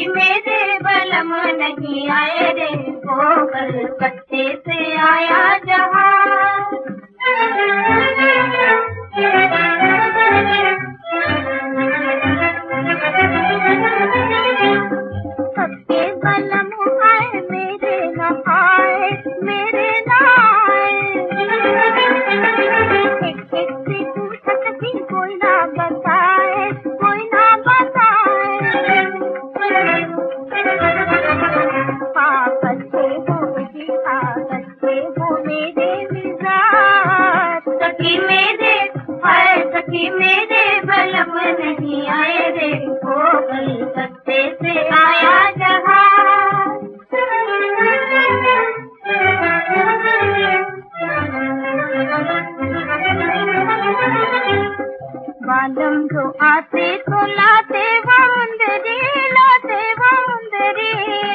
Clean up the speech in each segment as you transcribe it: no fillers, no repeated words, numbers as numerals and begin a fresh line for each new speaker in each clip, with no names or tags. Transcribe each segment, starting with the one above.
सखी मेरे बलम नहीं आए रे, वो कलकत्ते से आया जहां। सबके बलम आए मेरे न आए, मेरे न आए। एक एक से पूछत भी कोई ना बताए, कोई ना बताए। कच्चे हो जी कच्चे हो मेरे मिजाज, सखी मेरे हाय सखी मेरे बलम नहीं आए रे, वो कलकत्ते से आया जहां। बालम जो आते तो लाते वो मुंदरी, लाते वो मुंदरी।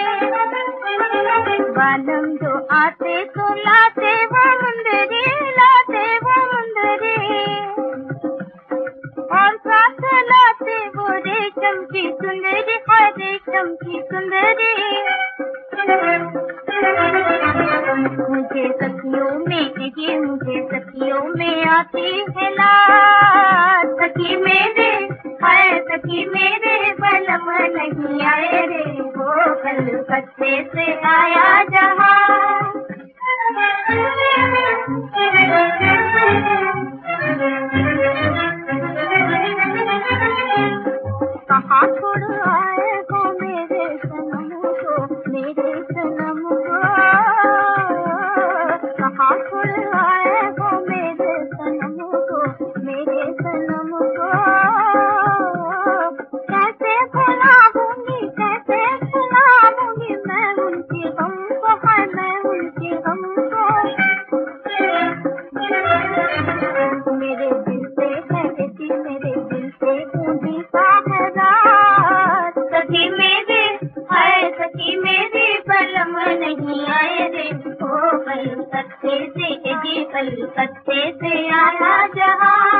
बालम जो आते तो लाते वो मुंदरी, लाते वो मुंदरी। और साथ लाते वो रेशम की सुंदरी, और रेशम की सुंदरी। मुझे सखियों में ये मुझे सखियों में आती है लाज, सखी मेरे हाय सखी मेरे बलम नहीं आए रे, वो कलकत्ते से आया जहां। कहाँ छोड़ आए हो मेरे सनम को, मेरे सनम को। कहाँ छोड़ आए हो मेरे सनम को, मेरे सनम को। कैसे भुलाऊंगी, कैसे भुलाऊंगी मैं उनके गम को, हाय मैं उनके गम को। मेरे दिल से है जी, मेरे दिल से गूंजी सा है रात, सखी मेरे हाय सखी मेरे बलम नहीं आए रे, वो कलकत्ते से जी कलकत्ते से आया जहां।